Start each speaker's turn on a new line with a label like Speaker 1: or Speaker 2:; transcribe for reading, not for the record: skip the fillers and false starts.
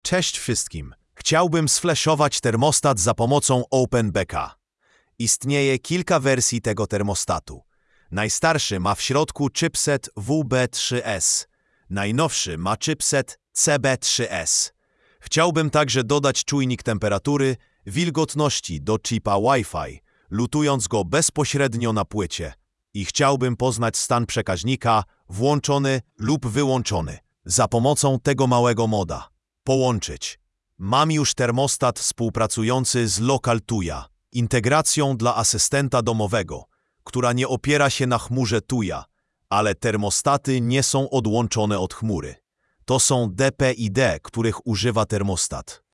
Speaker 1: Cześć wszystkim. Chciałbym sflashować termostat za pomocą OpenBK. Istnieje kilka wersji tego termostatu. Najstarszy ma w środku chipset WB3S. Najnowszy ma chipset CB3S. Chciałbym także dodać czujnik temperatury, wilgotności do chipa Wi-Fi, lutując go bezpośrednio na płycie. I chciałbym poznać stan przekaźnika, włączony lub wyłączony, za pomocą tego małego moda. Połączyć. Mam już termostat współpracujący z LocalTuya, integracją dla asystenta domowego, która nie opiera się na chmurze Tuya, ale termostaty nie są odłączone od chmury. To są DPID, których używa termostat.